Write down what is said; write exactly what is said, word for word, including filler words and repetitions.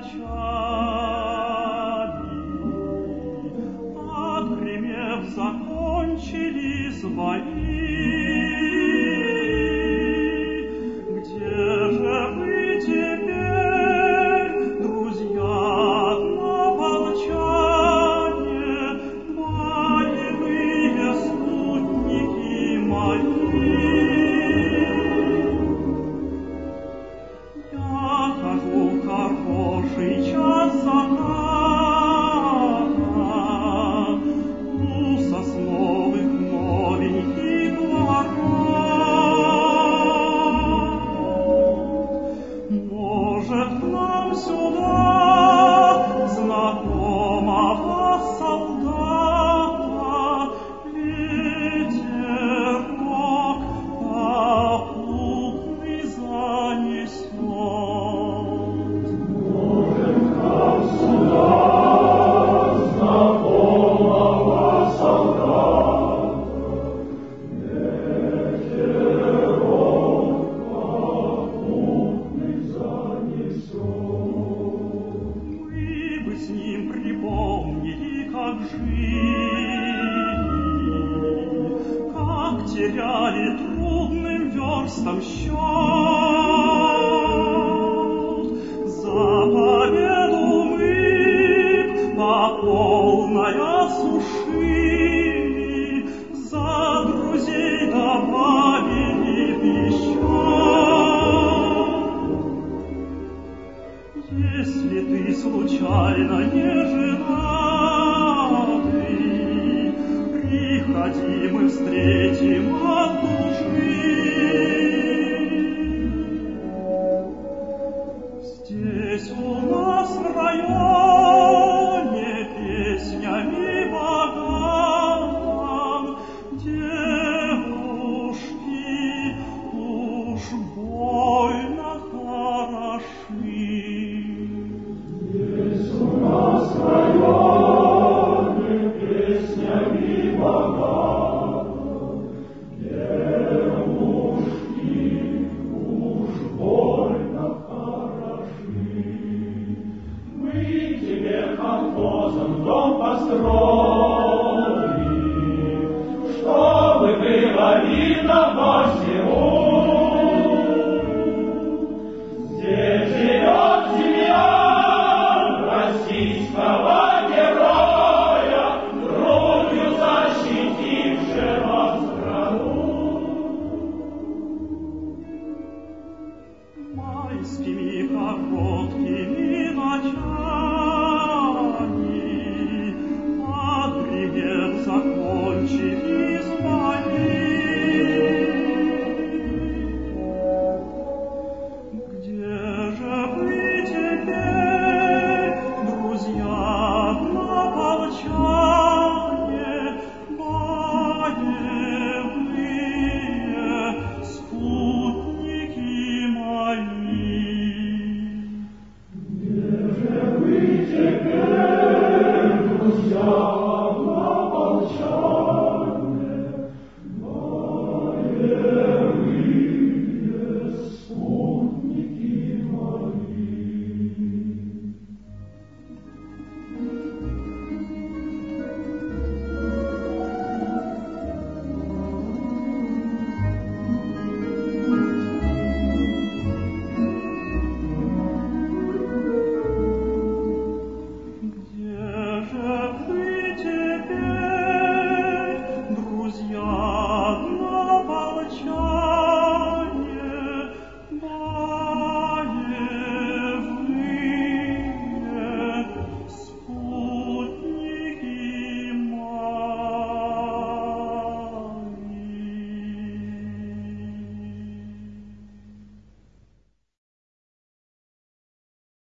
отгремев, закончились бои. Где же вы теперь, друзья однополчане, боевые спутники мои? Я хожу в хороший час заката у сосновых новеньких ворот. Может, к нам сюда знакомого солдата ветерок попутный занесет. С ним припомнили, как жили, как теряли трудным верстам счет. За победу мы по полной осушили, за друзей добавили еще. Если ты случайно не жена,